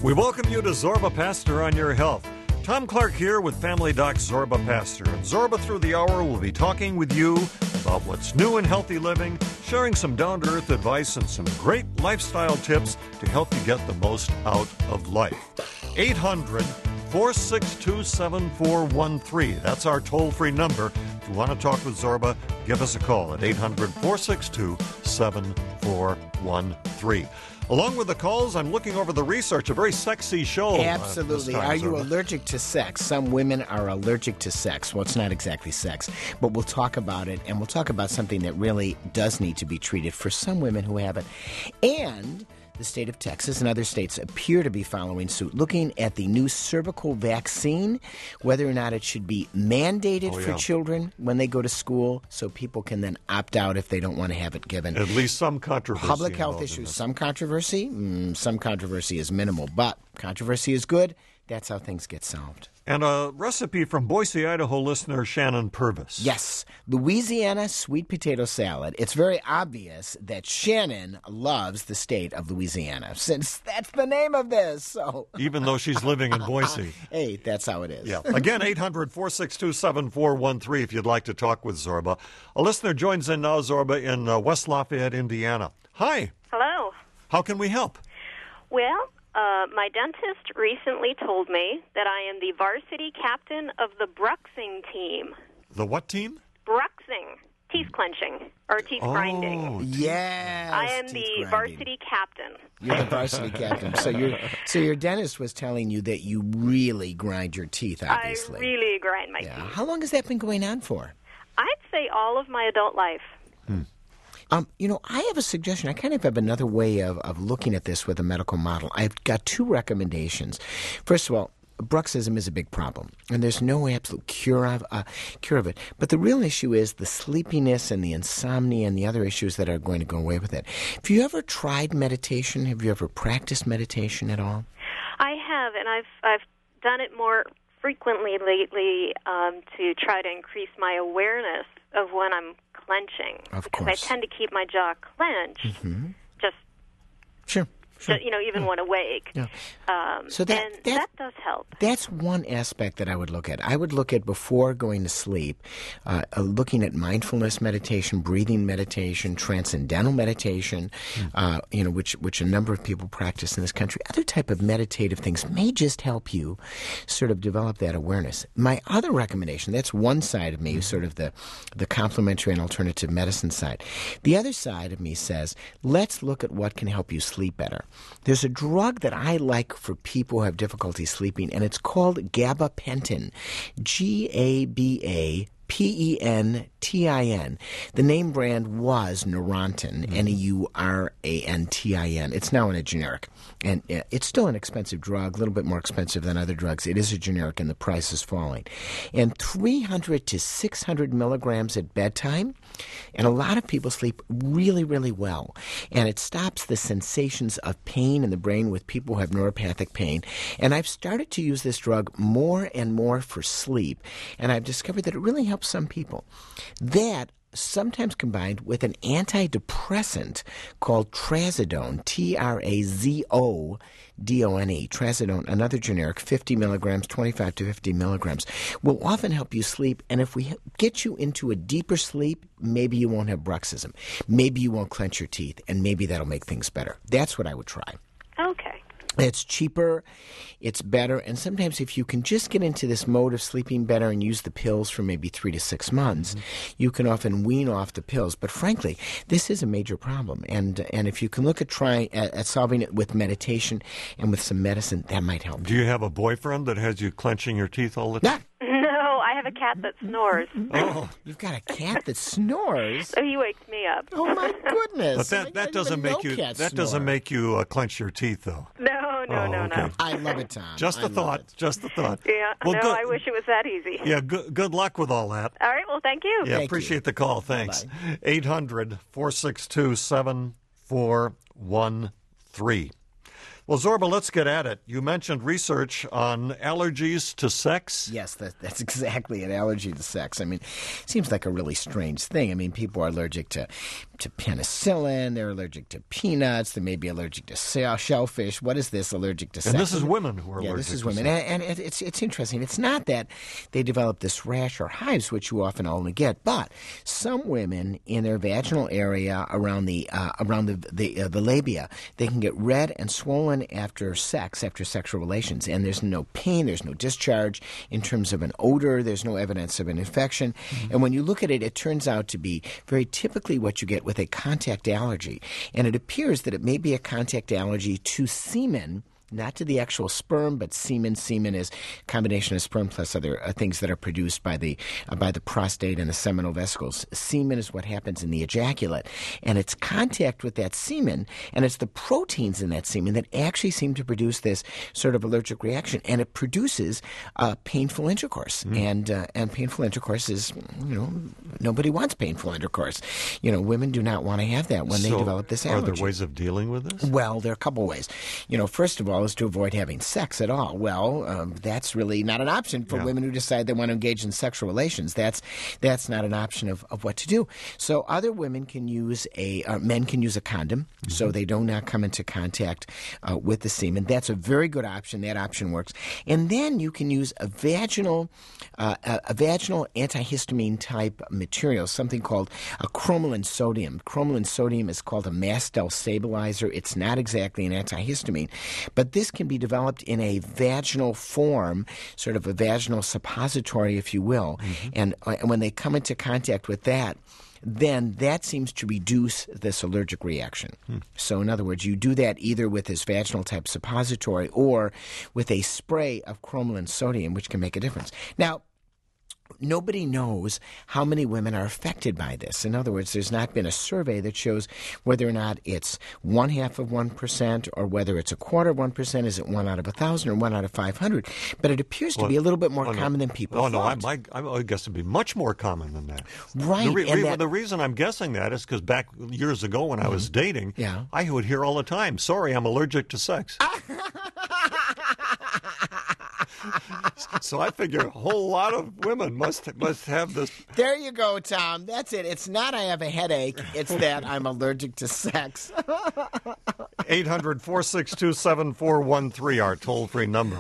We welcome you to Zorba Pastor on Your Health. Tom Clark here with Family Doc Zorba Pastor. And Zorba through the hour will be talking with you about what's new in healthy living, sharing some down-to-earth advice and some great lifestyle tips to help you get the most out of life. 800-462-7413. That's our toll-free number. If you want to talk with Zorba, give us a call at 800-462-7413. Along with the calls, I'm looking over the research, a very sexy show. Absolutely. Are you allergic to sex? Some women are allergic to sex. Well, it's not exactly sex, but we'll talk about it, and we'll talk about something that really does need to be treated for some women who have it. And the state of Texas and other states appear to be following suit, looking at the new cervical vaccine, whether or not it should be mandated for children when they go to school so people can then opt out if they don't want to have it given. At least some controversy. Public health issues, some controversy. Some controversy is minimal, but controversy is good. That's how things get solved. And a recipe from Boise, Idaho listener Shannon Purvis. Yes, Louisiana sweet potato salad. It's very obvious that Shannon loves the state of Louisiana, since that's the name of this. So, even though she's living in Boise. Hey, that's how it is. Yeah. Again, 800-462-7413 if you'd like to talk with Zorba. A listener joins in now, Zorba, in West Lafayette, Indiana. Hi. Hello. How can we help? Well, my dentist recently told me that I am the varsity captain of the Bruxing team. The what team? Bruxing. Teeth clenching or teeth grinding. Yes. I am the varsity captain. You're the varsity captain. So your dentist was telling you that you really grind your teeth, obviously. I really grind my teeth. How long has that been going on for? I'd say all of my adult life. I have a suggestion. I kind of have another way of looking at this with a medical model. I've got two recommendations. First of all, bruxism is a big problem, and there's no absolute cure of it. But the real issue is the sleepiness and the insomnia and the other issues that are going to go away with it. Have you ever tried meditation? Have you ever practiced meditation at all? I have, and I've done it more frequently lately to try to increase my awareness of when I'm clenching. Of because course. I tend to keep my jaw clenched. Mm-hmm. Sure. Even when awake. Yeah. So that does help. That's one aspect that I would look at. I would look at before going to sleep, looking at mindfulness meditation, breathing meditation, transcendental meditation, which a number of people practice in this country. Other type of meditative things may just help you sort of develop that awareness. My other recommendation, that's one side of me, sort of the complementary and alternative medicine side. The other side of me says, let's look at what can help you sleep better. There's a drug that I like for people who have difficulty sleeping, and it's called gabapentin, Gabapentin. The name brand was Neurontin, Neurantin. It's now in a generic. And it's still an expensive drug, a little bit more expensive than other drugs. It is a generic, and the price is falling. And 300 to 600 milligrams at bedtime, and a lot of people sleep really, really well. And it stops the sensations of pain in the brain with people who have neuropathic pain. And I've started to use this drug more and more for sleep, and I've discovered that it really helps some people. That sometimes combined with an antidepressant called Trazodone, Trazodone. Trazodone, another generic, 50 milligrams, 25 to 50 milligrams, will often help you sleep. And if we get you into a deeper sleep, maybe you won't have bruxism. Maybe you won't clench your teeth, and maybe that'll make things better. That's what I would try. Okay. It's cheaper, it's better, and sometimes if you can just get into this mode of sleeping better and use the pills for maybe 3 to 6 months, you can often wean off the pills. But frankly, this is a major problem, and if you can look at trying at solving it with meditation and with some medicine, that might help. Do you have a boyfriend that has you clenching your teeth all the time? No, I have a cat that snores. Oh, you've got a cat that snores. So he wakes me up. Oh my goodness! But that doesn't make you clench your teeth, though. No. I love it, Tom. Just a thought. Yeah. Well, I wish it was that easy. Yeah. Good luck with all that. All right. Well, thank you. Yeah. Appreciate the call. Thanks. 800-462-7413. Well, Zorba, let's get at it. You mentioned research on allergies to sex. Yes, that's exactly an allergy to sex. I mean, it seems like a really strange thing. I mean, people are allergic to penicillin. They're allergic to peanuts. They may be allergic to shellfish. What is this allergic to sex? And this is women who are allergic to sex. Yeah, this is women. And it's interesting. It's not that they develop this rash or hives, which you often only get, but some women in their vaginal area around the labia, they can get red and swollen after sexual relations, and there's no pain, there's no discharge in terms of an odor, there's no evidence of an infection. Mm-hmm. And when you look at it, it turns out to be very typically what you get with a contact allergy. And it appears that it may be a contact allergy to semen, not to the actual sperm, but semen. Semen is a combination of sperm plus other things that are produced by the prostate and the seminal vesicles. Semen is what happens in the ejaculate, and it's contact with that semen, and it's the proteins in that semen that actually seem to produce this sort of allergic reaction, and it produces painful intercourse. And painful intercourse is, nobody wants painful intercourse. Women do not want to have that when they develop this allergy. Are there ways of dealing with this? Well, there are a couple ways. First of all, is to avoid having sex at all. Well, that's really not an option for women who decide they want to engage in sexual relations. That's not an option of what to do. So other women can use men can use a condom, so they do not come into contact with the semen. That's a very good option. That option works. And then you can use a vaginal antihistamine type material, something called a cromolyn sodium. Cromolyn sodium is called a mast cell stabilizer. It's not exactly an antihistamine, but this can be developed in a vaginal form, sort of a vaginal suppository, if you will. Mm-hmm. And when they come into contact with that, then that seems to reduce this allergic reaction. So in other words, you do that either with this vaginal type suppository or with a spray of cromolyn sodium, which can make a difference. Now, nobody knows how many women are affected by this. In other words, there's not been a survey that shows whether or not it's 0.5% or whether it's 1/4%. Is it 1 out of 1,000 or 1 out of 500? But it appears to be a little bit more common than people thought. I guess it'd be much more common than that. Right. The reason I'm guessing that is because back years ago when I was dating, I would hear all the time, "Sorry, I'm allergic to sex." So I figure a whole lot of women must have this. There you go, Tom. That's it. It's not I have a headache. It's that I'm allergic to sex. 800-462-7413, our toll-free number.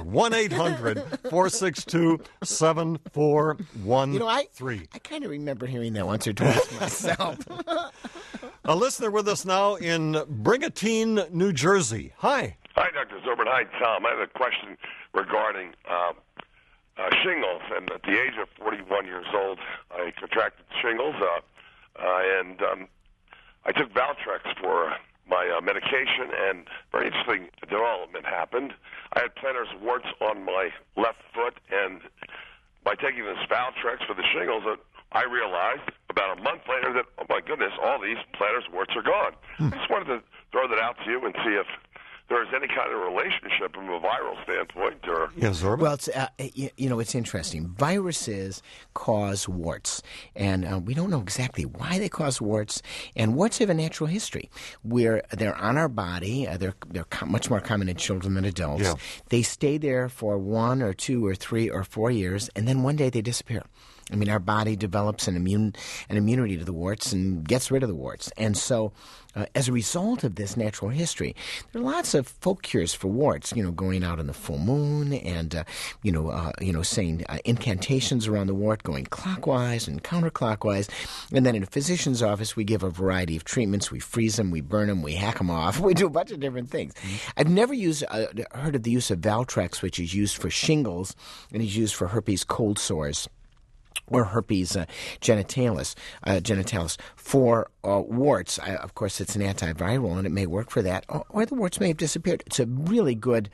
1-800-462-7413. I kind of remember hearing that once or twice myself. A listener with us now in Brigantine, New Jersey. Hi. Hi, Dr. Zorba. Hi, Tom. I have a question regarding shingles. And at the age of 41 years old, I contracted shingles, and I took Valtrex for my medication, and very interesting development happened. I had plantar warts on my left foot, and by taking this Valtrex for the shingles, I realized about a month later that, oh my goodness, all these plantar warts are gone. I just wanted to throw that out to you and see if there's any kind of relationship from a viral standpoint, or well, it's interesting. Viruses cause warts, and we don't know exactly why they cause warts. And warts have a natural history where they're on our body. They're much more common in children than adults. Yeah. They stay there for 1 or 2 or 3 or 4 years, and then one day they disappear. I mean, our body develops an immunity to the warts and gets rid of the warts. And so as a result of this natural history, there are lots of folk cures for warts, going out on the full moon and, saying incantations around the wart, going clockwise and counterclockwise. And then in a physician's office, we give a variety of treatments. We freeze them, we burn them, we hack them off. We do a bunch of different things. Mm-hmm. I've never heard of the use of Valtrex, which is used for shingles and is used for herpes cold sores, or herpes genitalis for warts. Of course, it's an antiviral, and it may work for that, or the warts may have disappeared. It's a really good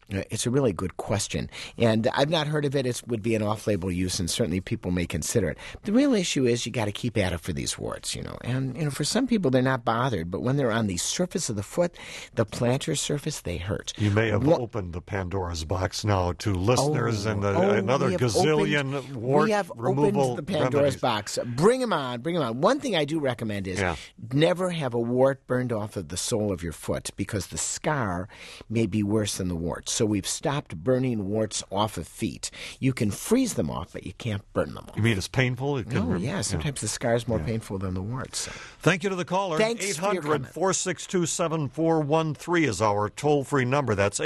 It's a really good question, and I've not heard of it. It would be an off-label use, and certainly people may consider it. The real issue is you got to keep at it for these warts, And for some people, they're not bothered, but when they're on the surface of the foot, the plantar surface, they hurt. You may have opened the Pandora's box now to listeners another gazillion wart We have removal opened the Pandora's remedies. box. Bring them on. One thing I do recommend is never have a wart burned off of the sole of your foot, because the scar may be worse than the wart. So we've stopped burning warts off of feet. You can freeze them off, but you can't burn them off. You mean it's painful? Sometimes the scar is more painful than the warts. So. Thank you to the caller. Thanks for your comment. 800-462-7413 is our toll-free number. That's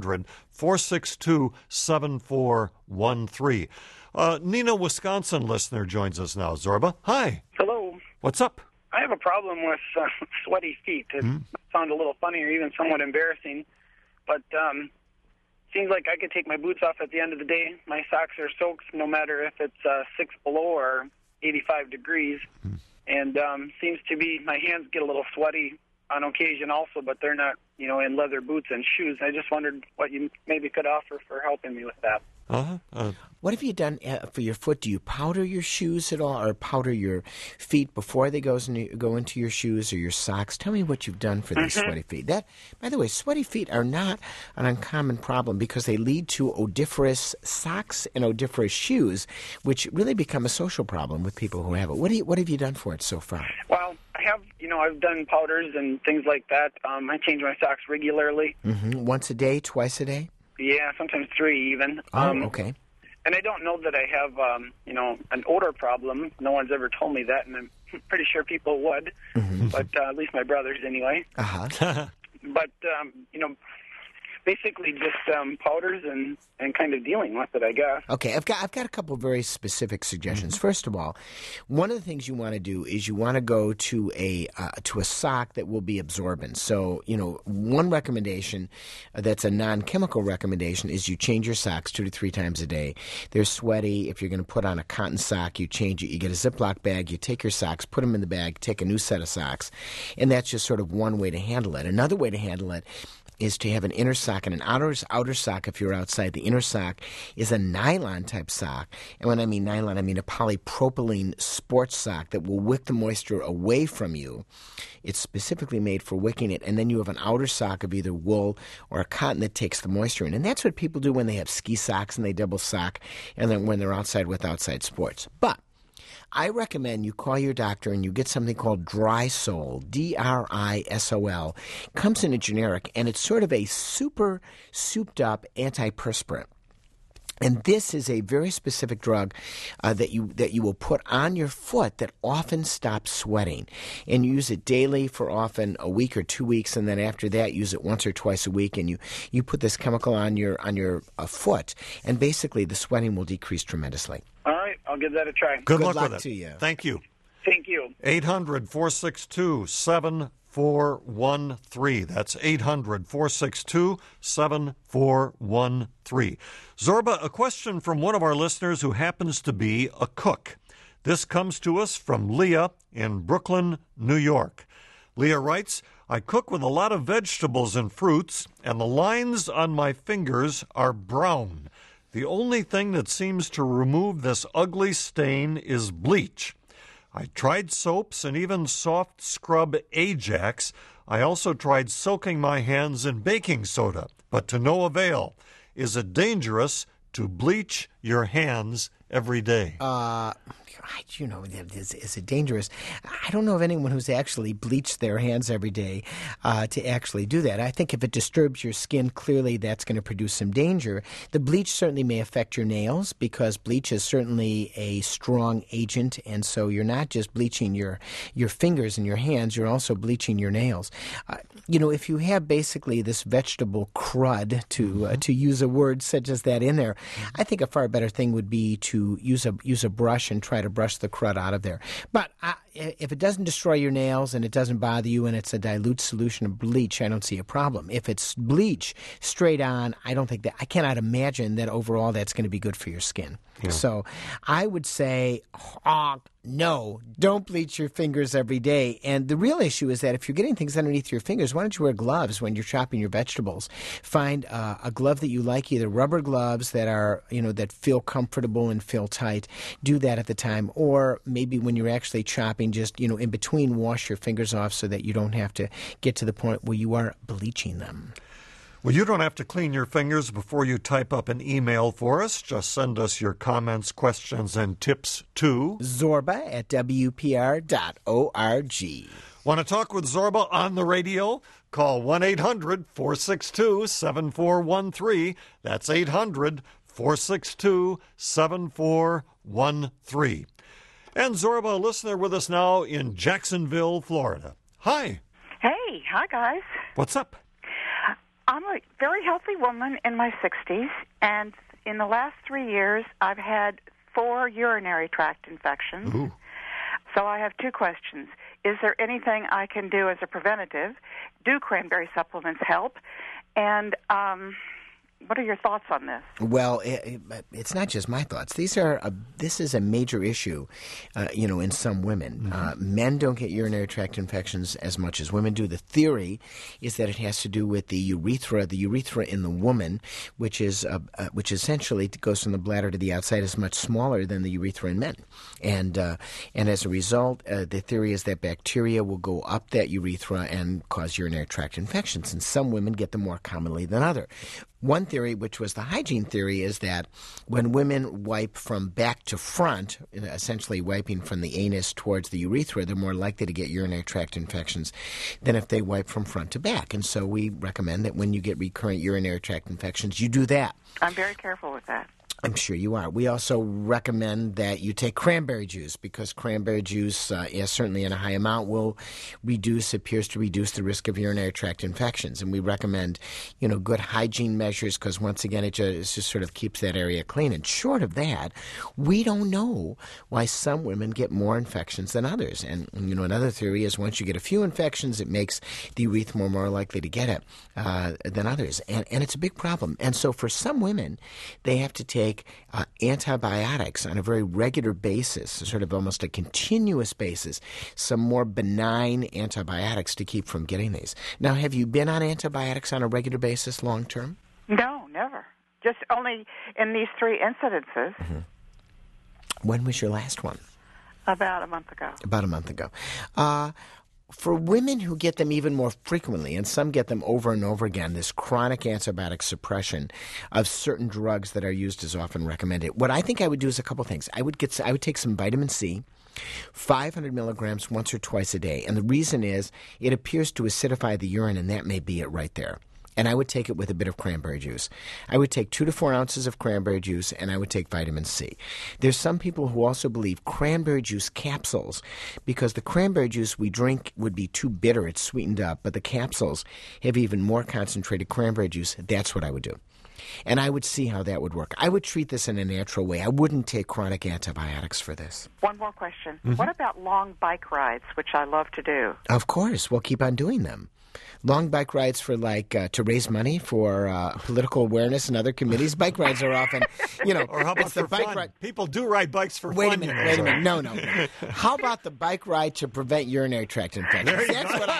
800-462-7413. Nina, Wisconsin listener joins us now. Zorba, hi. Hello. What's up? I have a problem with sweaty feet. It sounds a little funny or even somewhat embarrassing, but seems like I could take my boots off at the end of the day. My socks are soaked no matter if it's 6 below or 85 degrees. And seems to be my hands get a little sweaty on occasion also, but they're not, in leather boots and shoes. I just wondered what you maybe could offer for helping me with that. What have you done for your foot? Do you powder your shoes at all, or powder your feet before they go into your shoes or your socks? Tell me what you've done for these sweaty feet. That, by the way, sweaty feet are not an uncommon problem because they lead to odoriferous socks and odoriferous shoes, which really become a social problem with people who have it. What have you done for it so far? Well, I have, I've done powders and things like that. I change my socks regularly. Once a day, twice a day? Yeah, sometimes 3 even. Okay. And I don't know that I have, an odor problem. No one's ever told me that, and I'm pretty sure people would, but at least my brothers anyway. But, basically just powders and kind of dealing with it, I guess. Okay, I've got a couple of very specific suggestions. First of all, one of the things you want to do is you want to go to a sock that will be absorbent. So, one recommendation that's a non-chemical recommendation is you change your socks 2 to 3 times a day. They're sweaty. If you're going to put on a cotton sock, you change it. You get a Ziploc bag, you take your socks, put them in the bag, take a new set of socks, and that's just sort of one way to handle it. Another way to handle it is to have an inner sock and an outer sock if you're outside. The inner sock is a nylon-type sock. And when I mean nylon, I mean a polypropylene sports sock that will wick the moisture away from you. It's specifically made for wicking it. And then you have an outer sock of either wool or a cotton that takes the moisture in. And that's what people do when they have ski socks and they double sock, and then when they're outside with outside sports. But I recommend you call your doctor and you get something called Drisol, D-R-I-S-O-L. Comes in a generic, and it's sort of a super souped-up antiperspirant. And this is a very specific drug that you will put on your foot that often stops sweating. And you use it daily for often a week or 2 weeks, and then after that use it once or twice a week. And you put this chemical on your foot, and basically the sweating will decrease tremendously. All right, I'll give that a try. Good luck with it. To you. Thank you. Thank you. 800-462-7413. That's 800-462-7413. Zorba, a question from one of our listeners who happens to be a cook. This comes to us from Leah in Brooklyn, New York. Leah writes, I cook with a lot of vegetables and fruits, and the lines on my fingers are brown. The only thing that seems to remove this ugly stain is bleach. I tried soaps and even soft scrub Ajax. I also tried soaking my hands in baking soda, but to no avail. Is it dangerous to bleach your hands every day? Is it dangerous? I don't know of anyone who's actually bleached their hands every day to actually do that. I think if it disturbs your skin, clearly that's going to produce some danger. The bleach certainly may affect your nails because bleach is certainly a strong agent, and so you're not just bleaching your fingers and your hands, you're also bleaching your nails. If you have basically this vegetable crud, to use a word such as that in there, I think a far better thing would be to use a brush and try to brush the crud out of there. But if it doesn't destroy your nails and it doesn't bother you and it's a dilute solution of bleach, I don't see a problem. If it's bleach straight on, I cannot imagine that overall that's going to be good for your skin. Yeah. So I would say, no, don't bleach your fingers every day. And the real issue is that if you're getting things underneath your fingers, why don't you wear gloves when you're chopping your vegetables? Find a glove that you like, either rubber gloves that are, that feel comfortable and feel tight. Do that at the time. Or maybe when you're actually chopping, just, in between, wash your fingers off so that you don't have to get to the point where you are bleaching them. Well, you don't have to clean your fingers before you type up an email for us. Just send us your comments, questions, and tips to zorba@wpr.org. Want to talk with Zorba on the radio? Call 1-800-462-7413. That's 800-462-7413. And Zorba, a listener with us now in Jacksonville, Florida. Hi. Hey, hi, guys. What's up? I'm a very healthy woman in my 60s, and in the last 3 years, I've had 4 urinary tract infections. Ooh. So I have 2 questions. Is there anything I can do as a preventative? Do cranberry supplements help? And what are your thoughts on this? Well, it's not just my thoughts. This is a major issue, in some women. Mm-hmm. Men don't get urinary tract infections as much as women do. The theory is that it has to do with the urethra. The urethra in the woman, which essentially goes from the bladder to the outside, is much smaller than the urethra in men. And as a result, the theory is that bacteria will go up that urethra and cause urinary tract infections. And some women get them more commonly than others. One theory, which was the hygiene theory, is that when women wipe from back to front, essentially wiping from the anus towards the urethra, they're more likely to get urinary tract infections than if they wipe from front to back. And so we recommend that when you get recurrent urinary tract infections, you do that. I'm very careful with that. I'm sure you are. We also recommend that you take cranberry juice because cranberry juice, certainly in a high amount, appears to reduce the risk of urinary tract infections. And we recommend, good hygiene measures because, once again, it just sort of keeps that area clean. And short of that, we don't know why some women get more infections than others. And, another theory is once you get a few infections, it makes the urethra more likely to get it than others. And it's a big problem. And so for some women, they have to take antibiotics on a very regular basis, sort of almost a continuous basis, some more benign antibiotics to keep from getting these. Now, have you been on antibiotics on a regular basis long term? No, never. Just only in these 3 incidences. Mm-hmm. When was your last one? About a month ago. For women who get them even more frequently, and some get them over and over again, this chronic antibiotic suppression of certain drugs that are used as often recommended, what I think I would do is a couple things. I would take some vitamin C, 500 milligrams once or twice a day. And the reason is it appears to acidify the urine, and that may be it right there. And I would take it with a bit of cranberry juice. I would take 2 to 4 ounces of cranberry juice, and I would take vitamin C. There's some people who also believe cranberry juice capsules, because the cranberry juice we drink would be too bitter, it's sweetened up, but the capsules have even more concentrated cranberry juice. That's what I would do. And I would see how that would work. I would treat this in a natural way. I wouldn't take chronic antibiotics for this. One more question. Mm-hmm. What about long bike rides, which I love to do? Of course. We'll keep on doing them. Long bike rides for to raise money for political awareness and other committees. Bike rides are often, Or how about it's the for bike fun? Ride. People do ride bikes for wait fun. Wait a minute. No. How about the bike ride to prevent urinary tract infections? That's what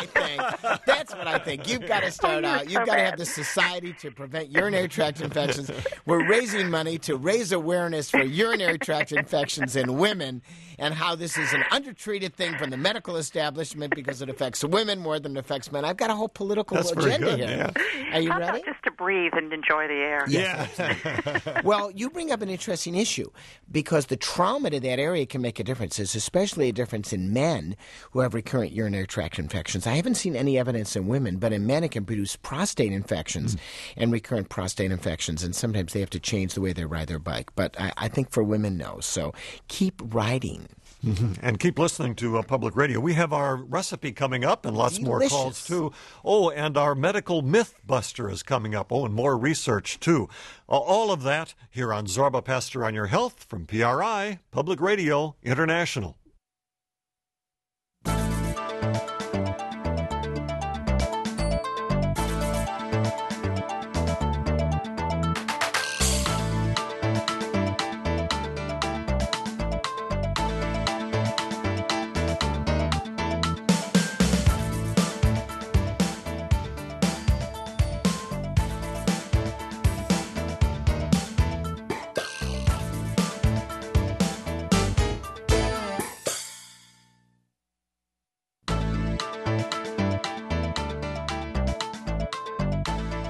I think. You've got to start out. You've got to have the Society to Prevent Urinary Tract Infections. We're raising money to raise awareness for urinary tract infections in women and how this is an undertreated thing from the medical establishment because it affects women more than it affects men. I've got a whole political agenda here. Yeah. Are you How ready? about just to breathe and enjoy the air? Yes. Yeah. Well, you bring up an interesting issue because the trauma to that area can make a difference. There's especially a difference in men who have recurrent urinary tract infections. I haven't seen any evidence in women, but in men it can produce prostate infections and recurrent prostate infections, and sometimes they have to change the way they ride their bike. But I think for women, no. So keep riding. Mm-hmm. And keep listening to Public Radio. We have our recipe coming up and lots more calls, too. Oh, and our medical myth buster is coming up. Oh, and more research, too. All of that here on Zorba Pastor on Your Health from PRI, Public Radio International.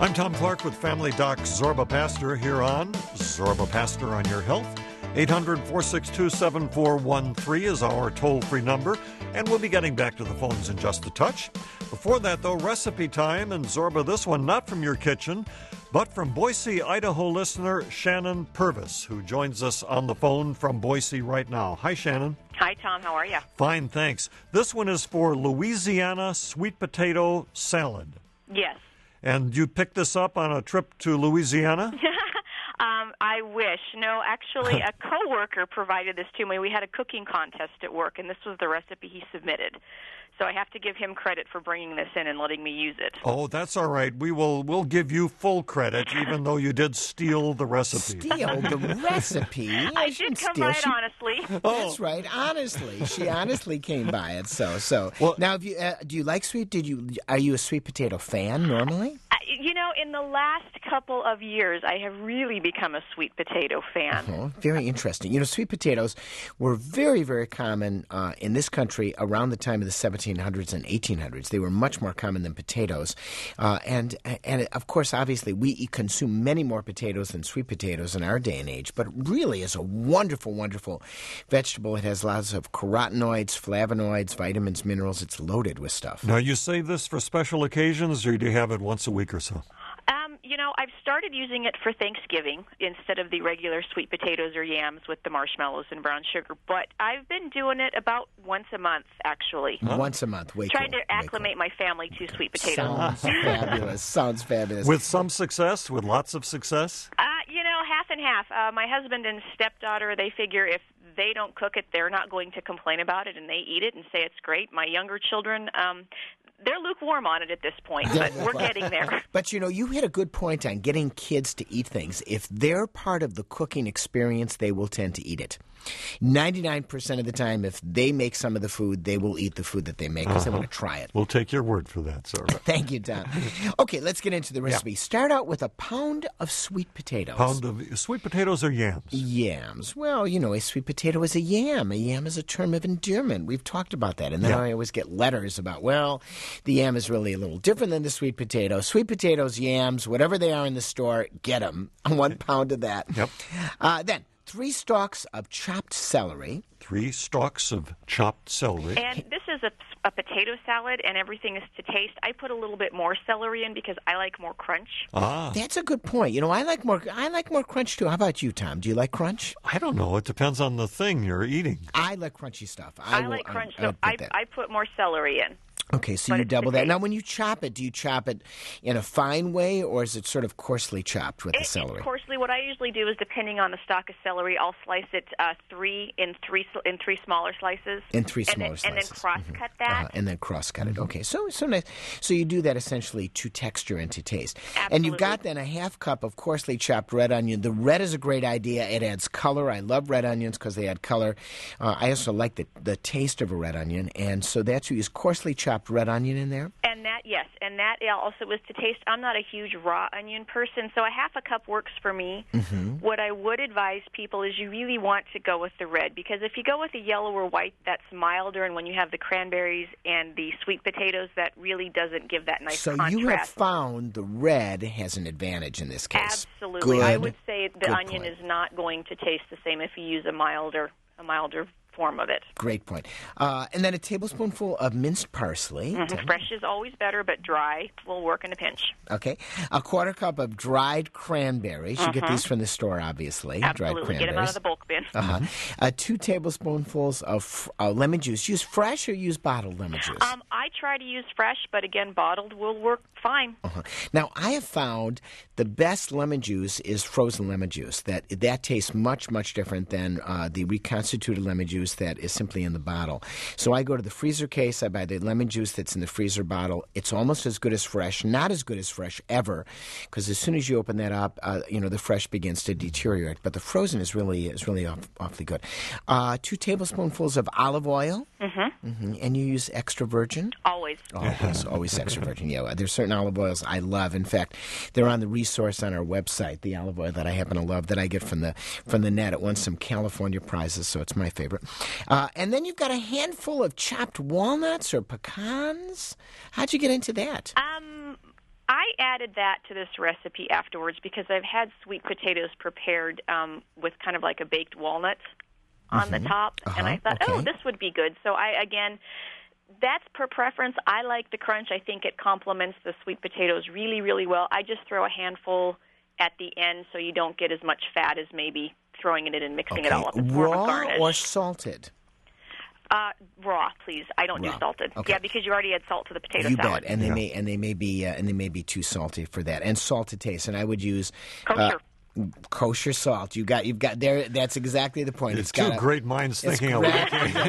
I'm Tom Clark with Family Doc Zorba Pastor here on Zorba Pastor on Your Health. 800-462-7413 is our toll-free number, and we'll be getting back to the phones in just a touch. Before that, though, recipe time, and Zorba, this one not from your kitchen, but from Boise, Idaho listener Shannon Purvis, who joins us on the phone from Boise right now. Hi, Shannon. Hi, Tom. How are you? Fine, thanks. This one is for Louisiana sweet potato salad. Yes. And you picked this up on a trip to Louisiana? I wish. No, actually, a coworker provided this to me. We had a cooking contest at work, and this was the recipe he submitted. So I have to give him credit for bringing this in and letting me use it. Oh, that's all right. We'll give you full credit, even though you did steal the recipe. Steal the recipe? I did come by it honestly. That's right, honestly. She honestly came by it. So. Well, now, do you like sweet? Are you a sweet potato fan normally? In the last couple of years, I have really become a sweet potato fan. Oh, very interesting. Sweet potatoes were very, very common in this country around the time of the 1700s and 1800s. They were much more common than potatoes. And of course, obviously, we consume many more potatoes than sweet potatoes in our day and age. But it really is a wonderful, wonderful vegetable. It has lots of carotenoids, flavonoids, vitamins, minerals. It's loaded with stuff. Now, you save this for special occasions, or do you have it once a week or so? I've started using it for Thanksgiving instead of the regular sweet potatoes or yams with the marshmallows and brown sugar. But I've been doing it about once a month, actually. Huh? Once a month. Trying to acclimate my family to sweet potatoes. Sounds fabulous. With some success? With lots of success? Half and half. My husband and stepdaughter, they figure if they don't cook it, they're not going to complain about it, and they eat it and say it's great. My younger children, they're lukewarm on it at this point, but we're getting there. But, you hit a good point on getting kids to eat things. If they're part of the cooking experience, they will tend to eat it. 99% of the time, if they make some of the food, they will eat the food that they make because they want to try it. We'll take your word for that, sir. Thank you, Tom. Okay, let's get into the recipe. Yeah. Start out with a pound of sweet potatoes. Pound of sweet potatoes or yams? Yams. Well, a sweet potato is a yam. A yam is a term of endearment. We've talked about that. And then I always get letters about, the yam is really a little different than the sweet potato. Sweet potatoes, yams, whatever they are in the store, get them. 1 pound of that. Yep. Then 3 stalks of chopped celery. 3 stalks of chopped celery. And this is a potato salad, and everything is to taste. I put a little bit more celery in because I like more crunch. That's a good point. I like more crunch too. How about you, Tom? Do you like crunch? I don't know. It depends on the thing you're eating. I like crunchy stuff. I like crunch, so I put more celery in. Okay, so you double that. Now, when you chop it, do you chop it in a fine way, or is it sort of coarsely chopped with the celery? It's coarsely. What I usually do is, depending on the stalk of celery, I'll slice it three smaller slices. In 3 smaller slices. And then cross-cut that. And then cross-cut it. Okay, so nice. So you do that essentially to texture and to taste. Absolutely. And you've got then a half cup of coarsely chopped red onion. The red is a great idea. It adds color. I love red onions because they add color. I also like the taste of a red onion, and so that's you use coarsely chopped red onion in there. And that, yes, and that also was to taste. I'm not a huge raw onion person, so a half a cup works for me. Mm-hmm. What I would advise people is you really want to go with the red, because if you go with the yellow or white, that's milder, and when you have the cranberries and the sweet potatoes, that really doesn't give that nice contrast. So you have found the red has an advantage in this case. Absolutely. Good. I would say the onion point. Is not going to taste the same if you use a milder form of it. Great point. And then a tablespoonful of minced parsley. Mm-hmm. Fresh is always better, but dry will work in a pinch. Okay. A 1/4 cup of dried cranberries. You get these from the store, obviously. Absolutely. Dried cranberries. Get them out of the bulk bin. 2 tablespoonfuls of lemon juice. Use fresh or use bottled lemon juice? I try to use fresh, but again, bottled will work fine. Now, I have found the best lemon juice is frozen lemon juice. That tastes much, much different than the reconstituted lemon juice that is simply in the bottle. So I go to the freezer case, I buy the lemon juice that's in the freezer bottle. It's almost as good as fresh, not as good as fresh ever, because as soon as you open that up, the fresh begins to deteriorate. But the frozen is really awfully good. 2 tablespoonfuls of olive oil. Mm-hmm. And you use extra virgin? Always. Oh, yes, always extra virgin. Yeah, there's certain olive oils I love. In fact, they're on the resource on our website, the olive oil that I happen to love that I get from the net. It won some California prizes, so it's my favorite. And then you've got a handful of chopped walnuts or pecans. How'd you get into that? I added that to this recipe afterwards because I've had sweet potatoes prepared with kind of like a baked walnut on the top, and I thought, oh, this would be good. So that's per preference. I like the crunch. I think it complements the sweet potatoes really, really well. I just throw a handful at the end so you don't get as much fat as maybe throwing it in and mixing it all up. Raw or salted? Raw, please. I don't do salted. Okay. Yeah, because you already add salt to the potato salad. You bet. And they may be too salty for that. And salt to taste. And I would use kosher salt. You've got there. That's exactly the point. It's two great minds thinking alike.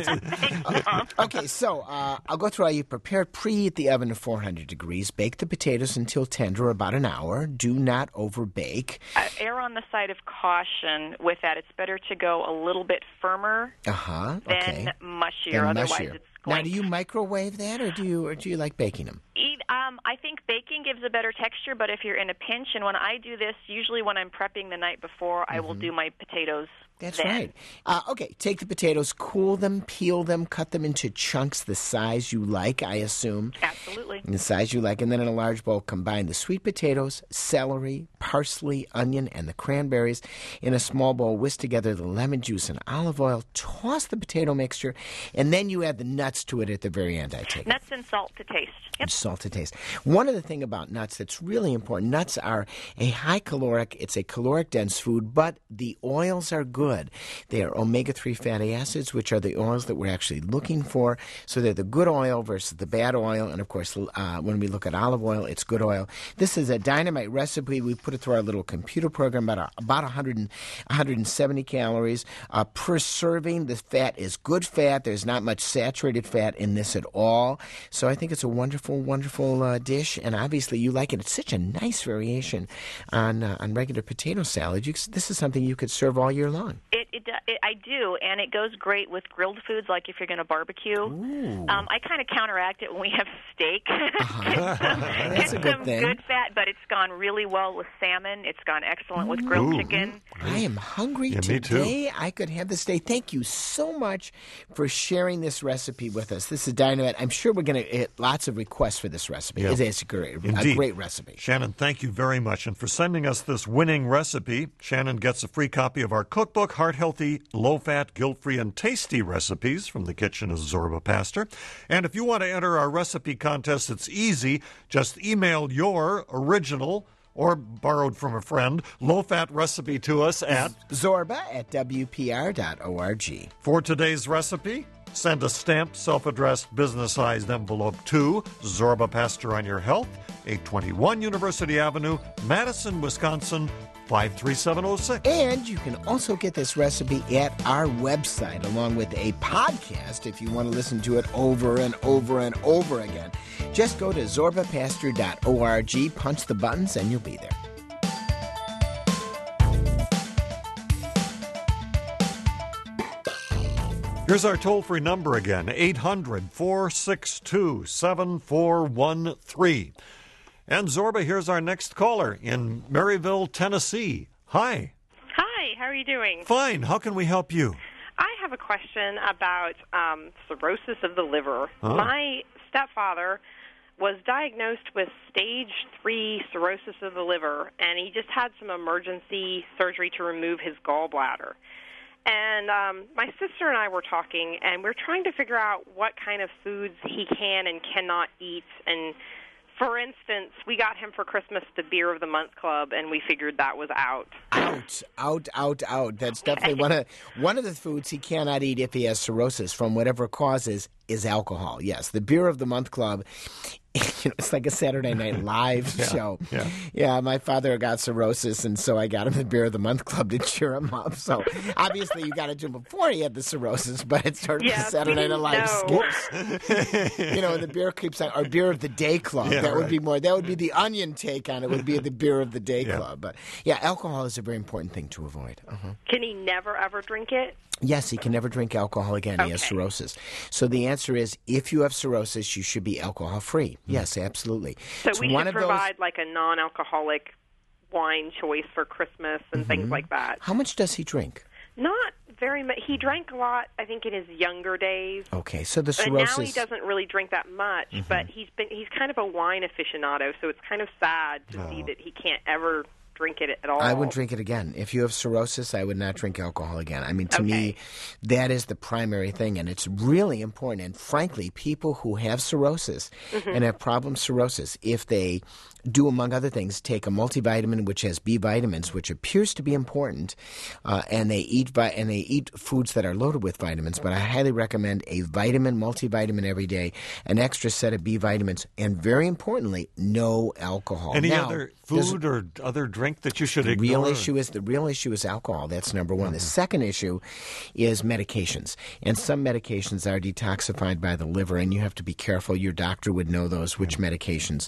Okay, so I'll go through how you prepare. Preheat the oven to 400 degrees. Bake the potatoes until tender, about an hour. Do not over-bake. Err on the side of caution with that. It's better to go a little bit firmer than mushier. Otherwise, it's going. Now, do you microwave that, or do you like baking them? I think baking gives a better texture, but if you're in a pinch, and when I do this, usually when I'm prepping the night before, I will do my potatoes. That's right. Okay, take the potatoes, cool them, peel them, cut them into chunks the size you like, I assume. Absolutely. The size you like. And then in a large bowl, combine the sweet potatoes, celery, parsley, onion, and the cranberries. In a small bowl, whisk together the lemon juice and olive oil. Toss the potato mixture, and then you add the nuts to it at the very end, I take Nuts and salt to taste. Yep. Salt to taste. One of the things about nuts that's really important, nuts are a it's a caloric-dense food, but the oils are good. They are omega-3 fatty acids, which are the oils that we're actually looking for. So they're the good oil versus the bad oil. And, of course, when we look at olive oil, it's good oil. This is a dynamite recipe. We put it through our little computer program, about 170 calories per serving. The fat is good fat. There's not much saturated fat in this at all. So I think it's a wonderful, wonderful dish. And obviously you like it. It's such a nice variation on regular potato salad. This is something you could serve all year long. I do, and it goes great with grilled foods, like if you're going to barbecue. I kind of counteract it when we have steak. That's a good thing. Good fat, but it's gone really well with salmon. It's gone excellent with grilled chicken. I am hungry today. Me too. I could have this day. Thank you so much for sharing this recipe with us. This is dynamite. I'm sure we're going to get lots of requests for this recipe. Yeah. It's a great recipe. Shannon, thank you very much. And for sending us this winning recipe, Shannon gets a free copy of our cookbook, Heart Healthy, Low-Fat, Guilt-Free, and Tasty Recipes from the Kitchen of Zorba Pastor. And if you want to enter our recipe contest, it's easy. Just email your original or borrowed from a friend, low-fat recipe to us at zorba@wpr.org. For today's recipe, send a stamped, self-addressed, business-sized envelope to Zorba Pastor on Your Health, 821 University Avenue, Madison, Wisconsin, 53706. And you can also get this recipe at our website, along with a podcast if you want to listen to it over and over and over again. Just go to zorbapastor.org, punch the buttons, and you'll be there. Here's our toll-free number again, 800-462-7413. And Zorba, here's our next caller in Maryville, Tennessee. Hi. Hi, how are you doing? Fine. How can we help you? I have a question about cirrhosis of the liver. Oh. My stepfather was diagnosed with stage 3 cirrhosis of the liver, and he just had some emergency surgery to remove his gallbladder. And my sister and I were talking, and we're trying to figure out what kind of foods he can and cannot eat. And for instance, we got him for Christmas the Beer of the Month Club, and we figured that was out. Out. That's definitely one of the foods he cannot eat if he has cirrhosis from whatever causes is alcohol. Yes, the Beer of the Month Club. It's like a Saturday Night Live show. Yeah, my father got cirrhosis, and so I got him the Beer of the Month Club to cheer him up. So obviously you got to do it before he had the cirrhosis, but it's sort of the Saturday Night Live skips. The beer keeps on, or Beer of the Day Club. That would be more. That would be the Onion take on it. Would be the Beer of the Day Club. But alcohol is a very important thing to avoid. Can he never ever drink it? Yes, he can never drink alcohol again. Okay. He has cirrhosis. So the answer is, if you have cirrhosis, you should be alcohol-free. Yes, absolutely. So we should provide like a non-alcoholic wine choice for Christmas and things like that. How much does he drink? Not very much. He drank a lot, I think, in his younger days. Okay, so the And cirrhosis... now he doesn't really drink that much, but he's kind of a wine aficionado, so it's kind of sad to see that he can't ever drink it at all. I wouldn't drink it again. If you have cirrhosis, I would not drink alcohol again. I mean, to me, that is the primary thing, and it's really important. And frankly, people who have cirrhosis and have problem cirrhosis, if they do, among other things, take a multivitamin which has B vitamins, which appears to be important, and they eat foods that are loaded with vitamins. But I highly recommend a multivitamin every day, an extra set of B vitamins, and very importantly, no alcohol. Any now, other food or other drink that you should ignore? The real issue is alcohol. That's number one. The second issue is medications, and some medications are detoxified by the liver, and you have to be careful. Your doctor would know those which medications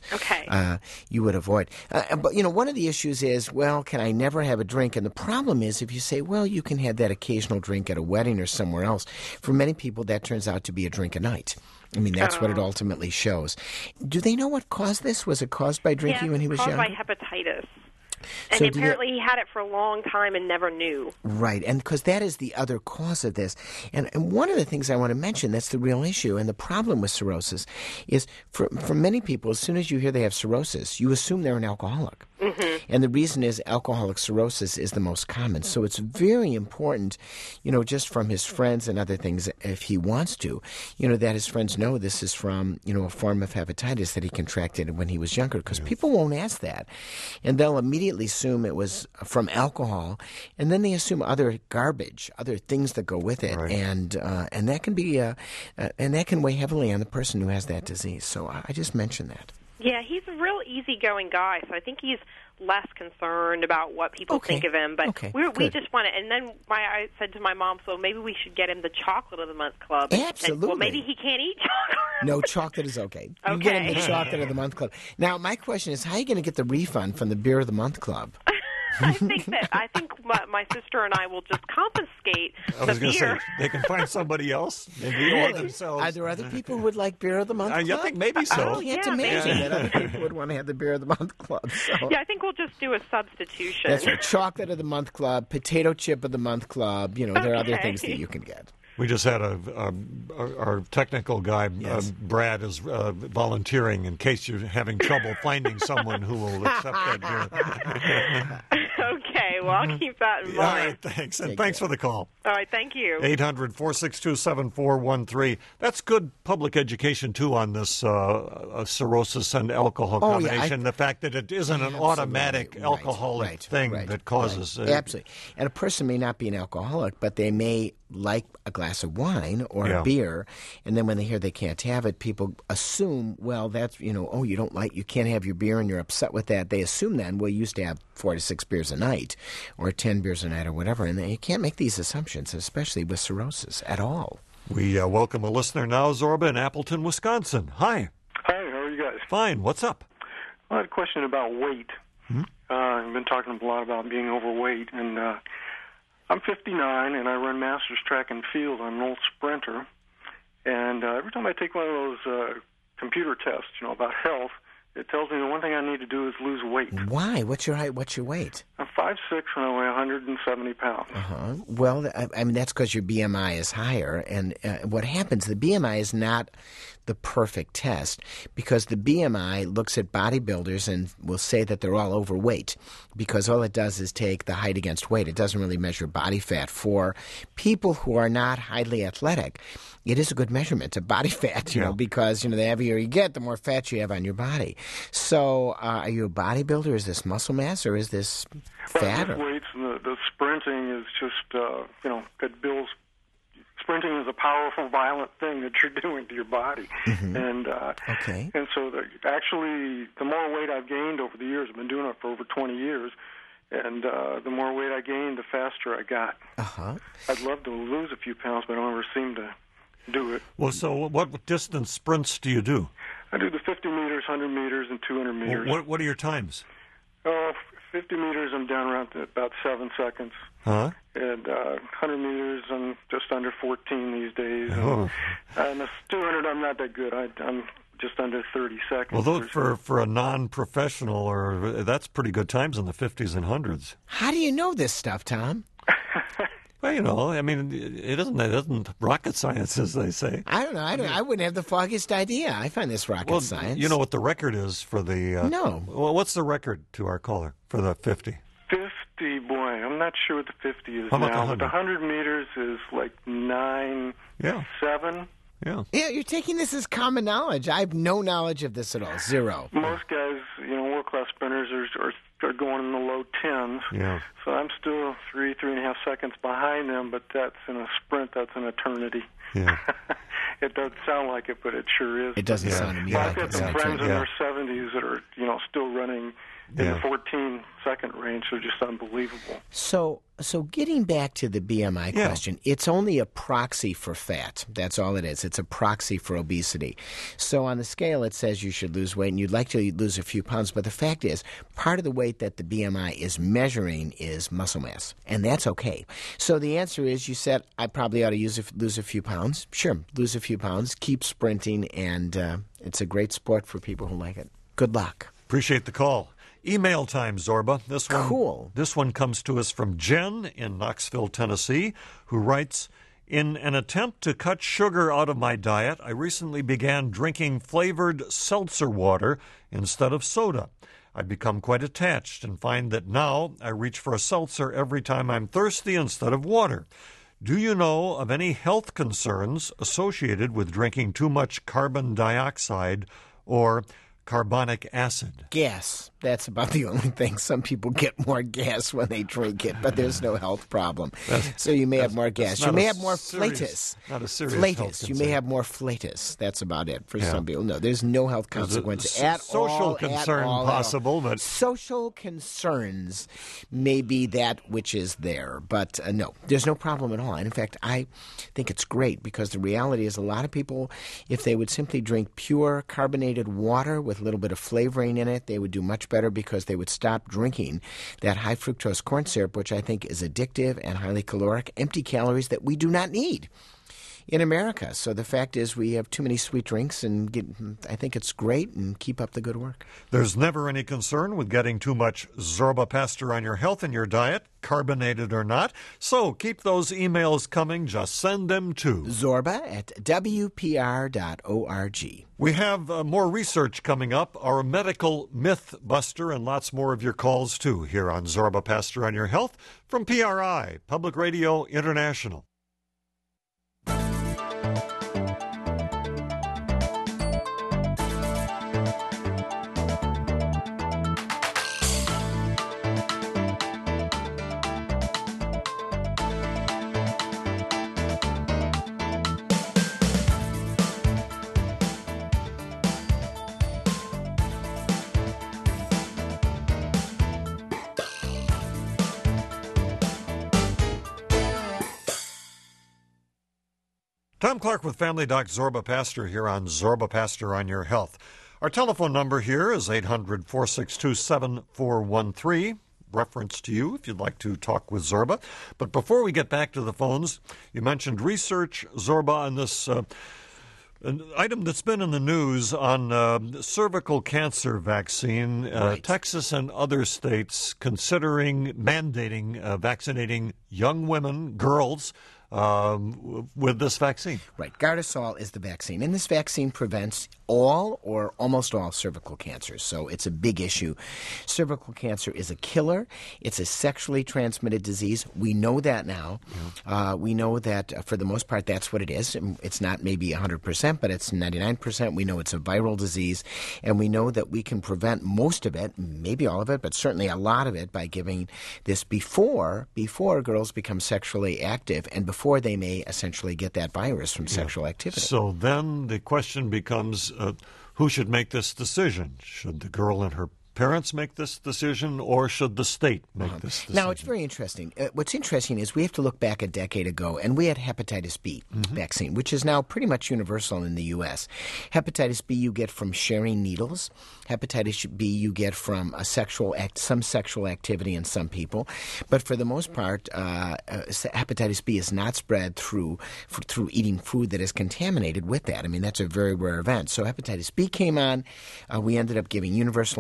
you would avoid. But one of the issues is, well, can I never have a drink? And the problem is, if you say, well, you can have that occasional drink at a wedding or somewhere else, for many people that turns out to be a drink a night. I mean, that's what it ultimately shows. Do they know what caused this? Was it caused by drinking when he was young? Caused by hepatitis. And apparently he had it for a long time and never knew. Right, and because that is the other cause of this. And one of the things I want to mention that's the real issue, and the problem with cirrhosis, is for many people, as soon as you hear they have cirrhosis, you assume they're an alcoholic. And the reason is alcoholic cirrhosis is the most common. So it's very important, just from his friends and other things, if he wants to, that his friends know this is from, a form of hepatitis that he contracted when he was younger. Because people won't ask that. And they'll immediately assume it was from alcohol. And then they assume other garbage, other things that go with it. Right. And that can be, and that can weigh heavily on the person who has that disease. So I just mentioned that. Yeah, he's a real easygoing guy, so I think he's less concerned about what people think of him. But we just want to. And then I said to my mom, so maybe we should get him the Chocolate of the Month Club. Absolutely. And, well, maybe he can't eat chocolate. No, chocolate is okay. You get him the Chocolate of the Month Club. Now, my question is, how are you going to get the refund from the Beer of the Month Club? I think my sister and I will just confiscate the beer. Say, they can find somebody else, maybe, or themselves. Are there other people who would like Beer of the Month Club? I think maybe so. Oh, you have to imagine that other people would want to have the Beer of the Month Club. So. Yeah, I think we'll just do a substitution. That's right. Chocolate of the Month Club, Potato Chip of the Month Club. There are other things that you can get. We just had our technical guy, Brad, is volunteering in case you're having trouble finding someone who will accept that beer. Okay, well, I'll keep that in mind. All right, thanks. And thanks for the call. All right, thank you. 800-462-7413. That's good public education, too, on this cirrhosis and alcohol combination. The fact that it isn't an automatic alcoholic thing that causes it. Absolutely. And a person may not be an alcoholic, but they may like a glass of wine or a beer, and then when they hear they can't have it, people assume, well, that's, you can't have your beer and you're upset with that. They assume then, well, you used to have 4 to 6 beers a night or 10 beers a night or whatever, and you can't make these assumptions, especially with cirrhosis, at all. We welcome a listener now, Zorba in Appleton, Wisconsin. Hi. Hi, how are you guys? Fine. What's up? I had a question about weight. I've been talking a lot about being overweight, and I'm 59, and I run Masters Track and Field. I'm an old sprinter, and every time I take one of those computer tests, about health, it tells me the one thing I need to do is lose weight. Why? What's your height? What's your weight? I'm 5'6", and I weigh 170 pounds. Well, I mean, that's because your BMI is higher, and what happens, the BMI is not the perfect test because the BMI looks at bodybuilders and will say that they're all overweight because all it does is take the height against weight. It doesn't really measure body fat. For people who are not highly athletic, it is a good measurement of body fat, because, the heavier you get, the more fat you have on your body. So are you a bodybuilder? Is this muscle mass or is this fat? Well, weights and the sprinting is just, that builds. Sprinting is a powerful, violent thing that you're doing to your body, and so actually, the more weight I've gained over the years, I've been doing it for over 20 years, and the more weight I gained, the faster I got. I'd love to lose a few pounds, but I don't ever seem to do it. Well, so what distance sprints do you do? I do the 50 meters, 100 meters, and 200 meters. What are your times? 50 meters, I'm down around to about 7 seconds. And 100 meters, I'm just under 14 these days. And 200, I'm not that good. I'm just under 30 seconds. Well, for a non-professional, that's pretty good times in the 50s and 100s. How do you know this stuff, Tom? Well, I mean, it isn't rocket science, as they say. I don't know. I wouldn't have the foggiest idea. I find this rocket science. You know what the record is for the... No. Well, what's the record to our caller for the 50? 50, boy, I'm not sure what the 50 is How about now. the 100? But the 100 meters is like 9.7. Yeah. Yeah, you're taking this as common knowledge. I have no knowledge of this at all. Zero. Most guys, world-class sprinters are going in the low 10s. Yeah. So I'm still 3.5 seconds behind them, but that's in a sprint. That's an eternity. Yeah. It doesn't sound like it, but it sure is. It doesn't sound to me I've like got it's some friends in yeah. their 70s that are, still running in the 14-second range. They're just unbelievable. So getting back to the BMI question, it's only a proxy for fat. That's all it is. It's a proxy for obesity. So on the scale, it says you should lose weight, and you'd like to lose a few pounds. But the fact is, part of the weight that the BMI is measuring is muscle mass, and that's okay. So the answer is, you said, I probably ought to lose a few pounds. Sure, lose a few pounds, keep sprinting, and it's a great sport for people who like it. Good luck. Appreciate the call. Email time, Zorba. Cool. This one comes to us from Jen in Knoxville, Tennessee, who writes, in an attempt to cut sugar out of my diet, I recently began drinking flavored seltzer water instead of soda. I've become quite attached and find that now I reach for a seltzer every time I'm thirsty instead of water. Do you know of any health concerns associated with drinking too much carbon dioxide or carbonic acid? Gas. That's about the only thing. Some people get more gas when they drink it, but there's no health problem. So you may have more gas. You may have more flatus. Not a serious flatus. You may have more flatus. That's about it for some people. No, there's no health consequence at all. Social concern possible, but social concerns may be that which is there, but no, there's no problem at all. And in fact, I think it's great because the reality is a lot of people, if they would simply drink pure carbonated water with a little bit of flavoring in it, they would do much better because they would stop drinking that high fructose corn syrup, which I think is addictive and highly caloric, empty calories that we do not need in America. So the fact is we have too many sweet drinks, and I think it's great, and keep up the good work. There's never any concern with getting too much Zorba Pastor on your health and your diet, carbonated or not. So keep those emails coming. Just send them to zorba@wpr.org. We have more research coming up, our medical myth buster, and lots more of your calls, too, here on Zorba Pastor on Your Health from PRI, Public Radio International. Tom Clark with Family Doc Zorba Pastor here on Zorba Pastor on Your Health. Our telephone number here is 800-462-7413. Reference to you if you'd like to talk with Zorba. But before we get back to the phones, you mentioned research, Zorba, on this an item that's been in the news on cervical cancer vaccine. Right. Texas and other states considering mandating vaccinating young women, girls, with this vaccine. Right. Gardasil is the vaccine, and this vaccine prevents all or almost all cervical cancers, so it's a big issue. Cervical cancer is a killer. It's a sexually transmitted disease. We know that now. Yeah. We know that for the most part that's what it is. It's not maybe 100%, but it's 99%. We know it's a viral disease, and we know that we can prevent most of it, maybe all of it, but certainly a lot of it by giving this before girls become sexually active and before they may essentially get that virus from sexual activity. So then the question becomes, who should make this decision? Should the girl and her parents make this decision, or should the state make this decision? Now, it's very interesting. What's interesting is we have to look back a decade ago, and we had hepatitis B vaccine, which is now pretty much universal in the U.S. Hepatitis B you get from sharing needles. Hepatitis B you get from some sexual activity in some people. But for the most part, hepatitis B is not spread through eating food that is contaminated with that. I mean, that's a very rare event. So hepatitis B came on. We ended up giving universal immunization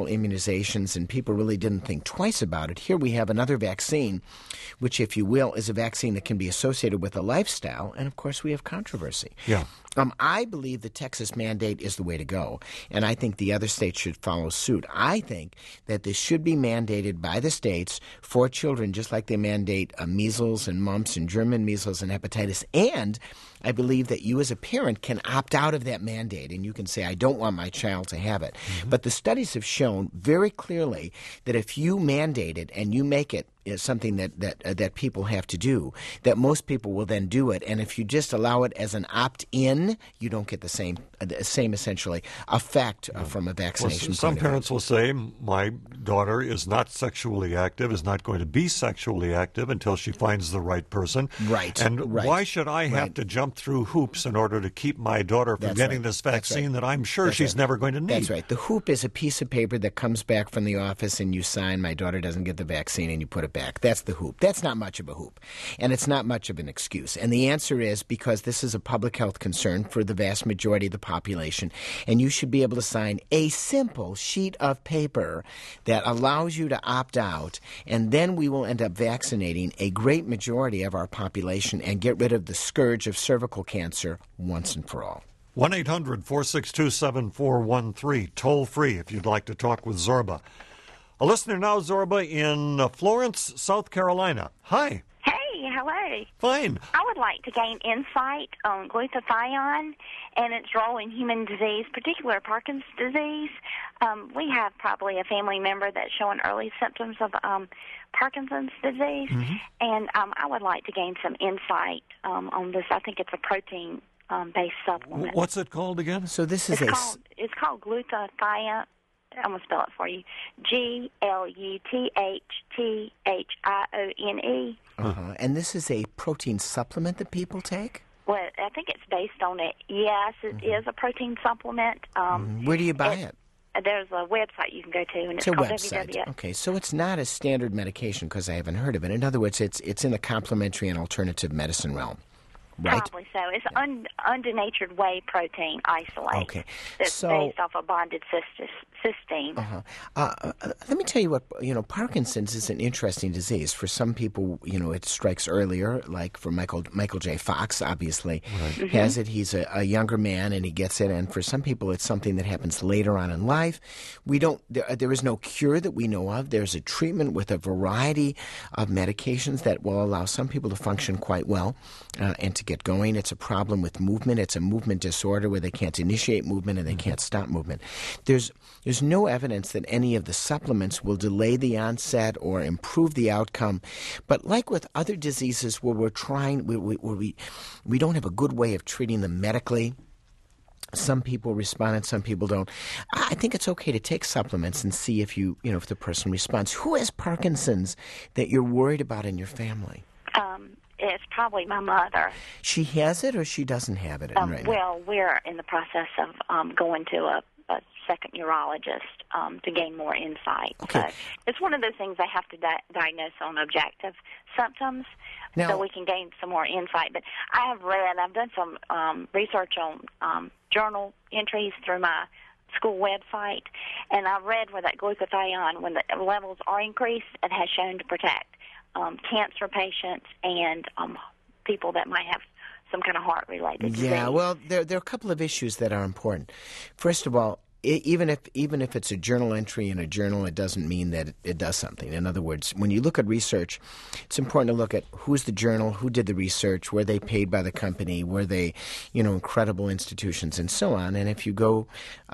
authorizations, and people really didn't think twice about it. Here we have another vaccine, which, if you will, is a vaccine that can be associated with a lifestyle, and of course we have controversy. Yeah. I believe the Texas mandate is the way to go, and I think the other states should follow suit. I think that this should be mandated by the states for children, just like they mandate measles and mumps and German measles and hepatitis. And I believe that you as a parent can opt out of that mandate, and you can say, I don't want my child to have it. Mm-hmm. But the studies have shown very clearly that if you mandate it and you make it something that people have to do, that most people will then do it. And if you just allow it as an opt-in, you don't get the same essentially effect from a vaccination. Well, some parents will say, my daughter is not sexually active, is not going to be sexually active until she finds the right person. Right. And why should I have to jump through hoops in order to keep my daughter from getting this vaccine that I'm sure she's never going to need? That's right. The hoop is a piece of paper that comes back from the office and you sign, my daughter doesn't get the vaccine, and you put it back. That's the hoop. That's not much of a hoop, and it's not much of an excuse. And the answer is because this is a public health concern for the vast majority of the population, and you should be able to sign a simple sheet of paper that allows you to opt out, and then we will end up vaccinating a great majority of our population and get rid of the scourge of cervical cancer once and for all. 1-800-462-7413, toll free if you'd like to talk with Zorba. A listener now, Zorba, in Florence, South Carolina. Hi. Hey, hello. Fine. I would like to gain insight on glutathione and its role in human disease, particularly Parkinson's disease. We have probably a family member that's showing early symptoms of Parkinson's disease, and I would like to gain some insight on this. I think it's a protein-based supplement. What's it called again? So this is it's called glutathione. I'm going to spell it for you. GLUTATHIONE. And this is a protein supplement that people take? Well, I think it's based on it. Yes, it is a protein supplement. Where do you buy it? There's a website you can go to, and it's a called website. WWF. Okay, so it's not a standard medication because I haven't heard of it. In other words, it's in the complementary and alternative medicine realm. Right? Probably so. It's unddenatured whey protein isolate that's based off of bonded cysteine. Let me tell you what, Parkinson's is an interesting disease. For some people, it strikes earlier, like for Michael J. Fox, obviously, has it. He's a younger man and he gets it. And for some people, it's something that happens later on in life. There is no cure that we know of. There's a treatment with a variety of medications that will allow some people to function quite well and to get going. It's a problem with movement. It's a movement disorder where they can't initiate movement and they can't stop movement. There's no evidence that any of the supplements will delay the onset or improve the outcome. But like with other diseases where we're trying, we don't have a good way of treating them medically. Some people respond and some people don't. I think it's okay to take supplements and see if if the person responds. Who has Parkinson's that you're worried about in your family? It's probably my mother. She has it or she doesn't have it right now? Well, we're in the process of going to a second neurologist to gain more insight. Okay. So it's one of those things they have to diagnose on objective symptoms so we can gain some more insight. But I've done some research on journal entries through my school website, and I've read where that glutathione, when the levels are increased, it has shown to protect cancer patients and people that might have some kind of heart-related disease. Yeah, well, there are a couple of issues that are important. First of all, even if it's a journal entry in a journal, it doesn't mean that it does something. In other words, when you look at research, it's important to look at who's the journal, who did the research, were they paid by the company, were they, incredible institutions, and so on. And if you go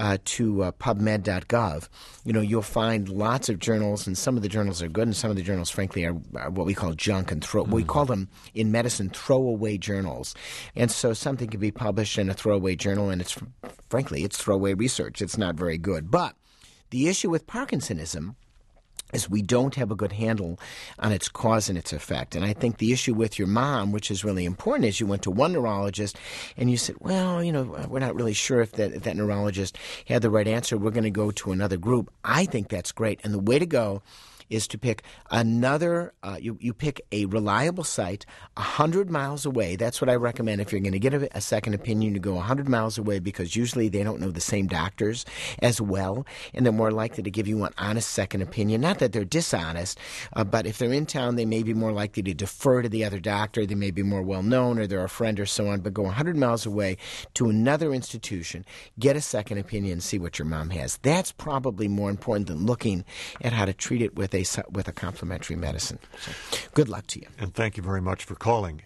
to PubMed.gov, you'll find lots of journals, and some of the journals are good, and some of the journals, frankly, are what we call junk and we call them in medicine throwaway journals. And so something can be published in a throwaway journal, and it's throwaway research. It's not very good. But the issue with Parkinsonism is we don't have a good handle on its cause and its effect. And I think the issue with your mom, which is really important, is you went to one neurologist and you said, well, we're not really sure if that neurologist had the right answer. We're going to go to another group. I think that's great. And the way to go is to pick another, you pick a reliable site 100 miles away. That's what I recommend if you're going to get a second opinion, to go 100 miles away, because usually they don't know the same doctors as well, and they're more likely to give you an honest second opinion. Not that they're dishonest, but if they're in town, they may be more likely to defer to the other doctor. They may be more well-known, or they're a friend or so on, but go 100 miles away to another institution, get a second opinion, and see what your mom has. That's probably more important than looking at how to treat it with a complementary medicine. So, good luck to you. And thank you very much for calling.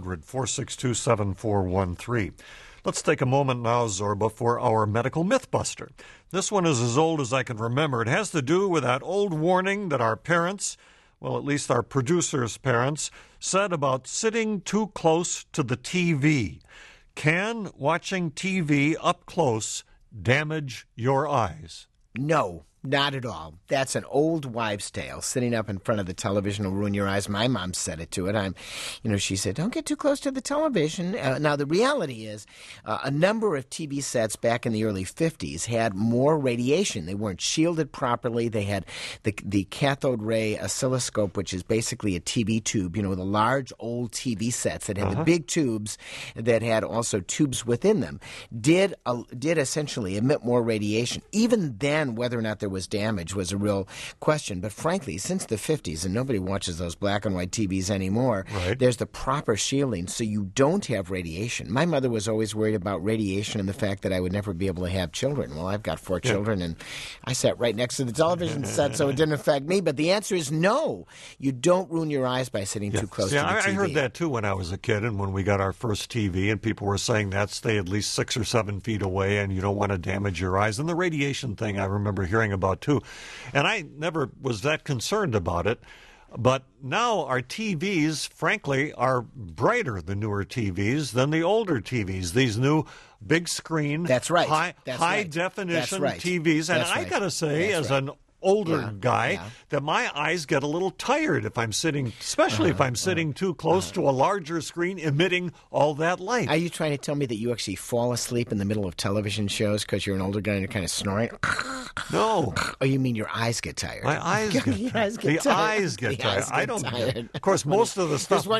800-462-7413. Let's take a moment now, Zorba, for our medical mythbuster. This one is as old as I can remember. It has to do with that old warning that our parents, well, at least our producers' parents, said about sitting too close to the TV. Can watching TV up close damage your eyes? No, not at all. That's an old wives' tale. Sitting up in front of the television will ruin your eyes. My mom said it to it. She said, don't get too close to the television. Now, the reality is a number of TV sets back in the early 50s had more radiation. They weren't shielded properly. They had the cathode ray oscilloscope, which is basically a TV tube, the large old TV sets that had the big tubes that had also tubes within them, did essentially emit more radiation. Even then, whether or not there was damage was a real question. But frankly, since the 50s, and nobody watches those black and white TVs anymore, there's the proper shielding so you don't have radiation. My mother was always worried about radiation and the fact that I would never be able to have children. Well, I've got 4 children, and I sat right next to the television set, so it didn't affect me. But the answer is no. You don't ruin your eyes by sitting too close to the TV. I heard that, too, when I was a kid, and when we got our first TV, and people were saying that stay at least 6 or 7 feet away, and you don't want to damage your eyes. And the radiation thing I remember hearing about, too. And I never was that concerned about it. But now our TVs, frankly, are brighter, the newer TVs, than the older TVs. These new big screen, high definition TVs. And I got to say, as an older guy, that my eyes get a little tired if I'm sitting, especially if I'm sitting too close to a larger screen emitting all that light. Are you trying to tell me that you actually fall asleep in the middle of television shows because you're an older guy and you're kind of snoring? No. Oh, you mean your eyes get tired? My eyes get tired. The eyes get tired. I don't. Of course, most of the stuff bores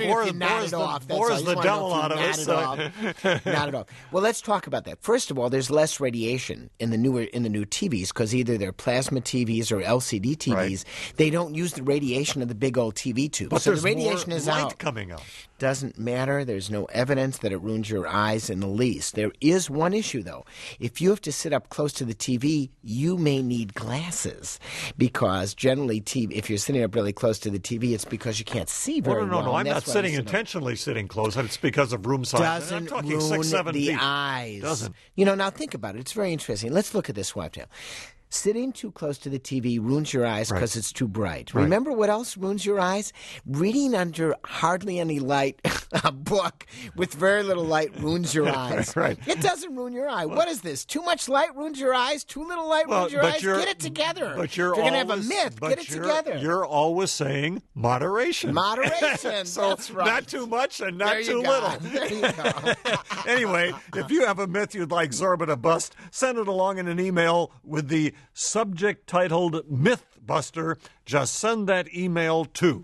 the devil out of us. Not at all. Well, let's talk about that. First of all, there's less radiation in the new TVs because either they're plasma TVs or LCD TVs. They don't use the radiation of the big old TV tubes. But so there's the radiation more is light out. Coming out. Doesn't matter. There's no evidence that it ruins your eyes in the least. There is one issue, though. If you have to sit up close to the TV, you may need glasses because generally, if you're sitting up really close to the TV, it's because you can't see very well. No. I'm not intentionally sitting close. It's because of room size. Doesn't I'm talking ruin 6, 7 the feet. eyes. Doesn't. Now think about it. It's very interesting. Let's look at this swap tail. Sitting too close to the TV ruins your eyes because it's too bright. Right. Remember what else ruins your eyes? Reading under hardly any light, a book with very little light ruins your eyes. It doesn't ruin your eye. What is this? Too much light ruins your eyes? Too little light ruins your eyes? Get it together. But you're going to have a myth. Get it together. You're always saying moderation. Moderation. So that's right. Not too much and not too little. There you go. Anyway, if you have a myth you'd like Zorba to bust, send it along in an email with the subject titled Mythbuster. Just send that email to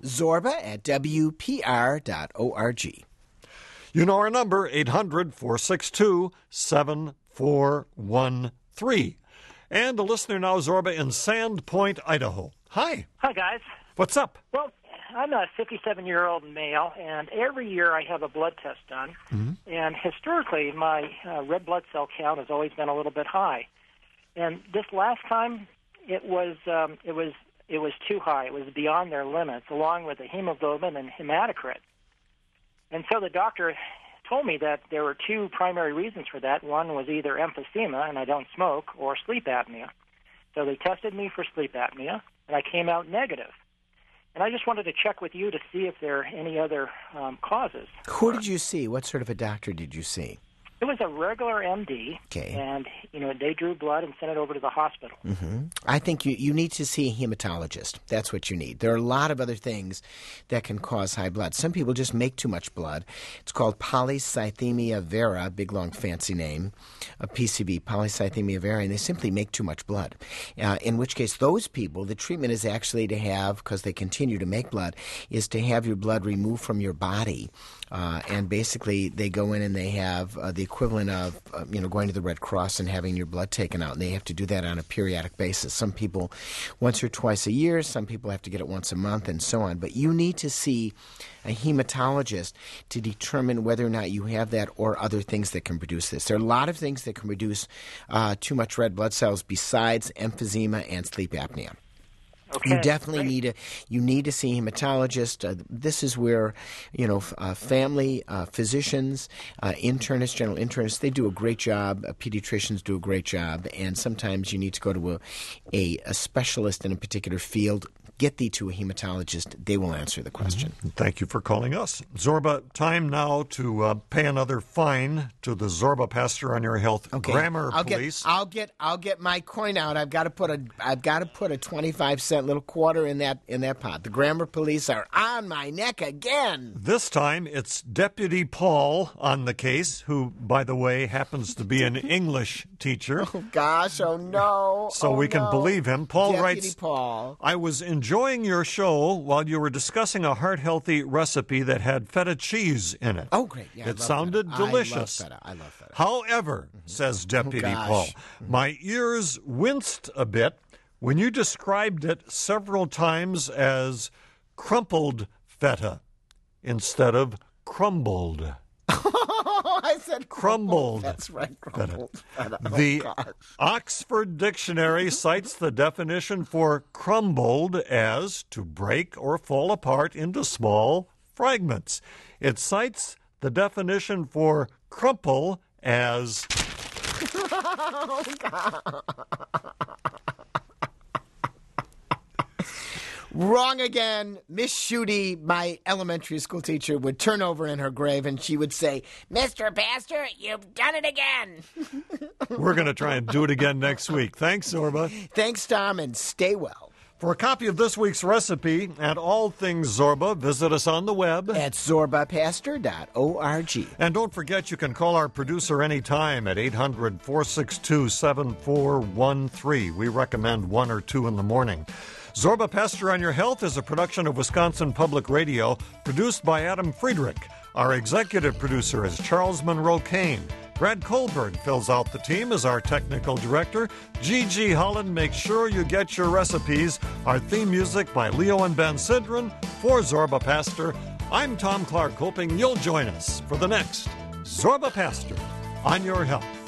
zorba@wpr.org. You know our number, 800-462-7413. And a listener now, Zorba, in Sandpoint, Idaho. Hi. Hi, guys. What's up? Well, I'm a 57-year-old male, and every year I have a blood test done. Mm-hmm. And historically, my red blood cell count has always been a little bit high. And this last time, it was too high. It was beyond their limits, along with the hemoglobin and hematocrit. And so the doctor told me that there were 2 primary reasons for that. One was either emphysema, and I don't smoke, or sleep apnea. So they tested me for sleep apnea, and I came out negative. And I just wanted to check with you to see if there are any other causes. Who did you see? What sort of a doctor did you see? It was a regular MD, and they drew blood and sent it over to the hospital. Mm-hmm. I think you need to see a hematologist. That's what you need. There are a lot of other things that can cause high blood. Some people just make too much blood. It's called polycythemia vera, big long fancy name, a PCV, polycythemia vera, and they simply make too much blood. In which case, those people, the treatment is actually to have, because they continue to make blood, is to have your blood removed from your body. And basically, they go in and they have the equivalent of, going to the Red Cross and having your blood taken out. And they have to do that on a periodic basis. Some people once or twice a year. Some people have to get it once a month and so on. But you need to see a hematologist to determine whether or not you have that or other things that can produce this. There are a lot of things that can produce too much red blood cells besides emphysema and sleep apnea. Okay, you definitely need to see a hematologist. This is where, family physicians, internists, general internists, they do a great job. Pediatricians do a great job. And sometimes you need to go to a specialist in a particular field. Get thee to a hematologist. They will answer the question. Mm-hmm. Thank you for calling us. Zorba, time now to pay another fine to the Zorba Pastor on Your Health Grammar Police. I'll get my coin out. I've got to put a 25-cent little quarter in that pot. The Grammar Police are on my neck again. This time it's Deputy Paul on the case, who, by the way, happens to be an English teacher. Oh gosh, oh no. So we can believe him. Paul Deputy writes, Paul. I was enjoying your show while you were discussing a heart-healthy recipe that had feta cheese in it. Oh, great. Yeah, it sounded delicious. I love feta. However, says Deputy Paul, my ears winced a bit when you described it several times as crumpled feta instead of crumbled. I said crumbled. That's right, crumbled. The Oxford Dictionary cites the definition for crumbled as to break or fall apart into small fragments. It cites the definition for crumple as... Oh, God. Wrong again. Miss Schutte, my elementary school teacher, would turn over in her grave and she would say, Mr. Pastor, you've done it again. We're going to try and do it again next week. Thanks, Zorba. Thanks, Tom, and stay well. For a copy of this week's recipe and all things Zorba, visit us on the web at zorbapastor.org. And don't forget you can call our producer anytime at 800-462-7413. We recommend 1 or 2 in the morning. Zorba Pastor on Your Health is a production of Wisconsin Public Radio, produced by Adam Friedrich. Our executive producer is Charles Monroe Kane. Brad Colburn fills out the team as our technical director. Gigi Holland makes sure you get your recipes. Our theme music by Leo and Ben Sidran. For Zorba Pastor, I'm Tom Clark, hoping you'll join us for the next Zorba Pastor on Your Health.